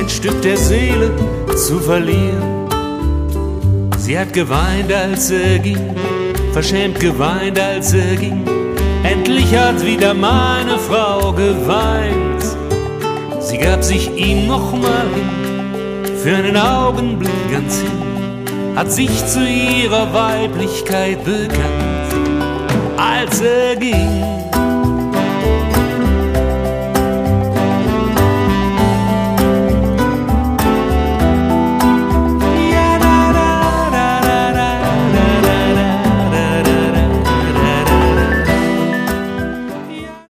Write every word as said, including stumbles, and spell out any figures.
ein Stück der Seele zu verlieren. Sie hat geweint, als er ging, verschämt geweint, als er ging. Endlich hat wieder meine Frau geweint. Sie gab sich ihm noch mal hin, für einen Augenblick ganz hin, hat sich zu ihrer Weiblichkeit bekannt. Als er ging,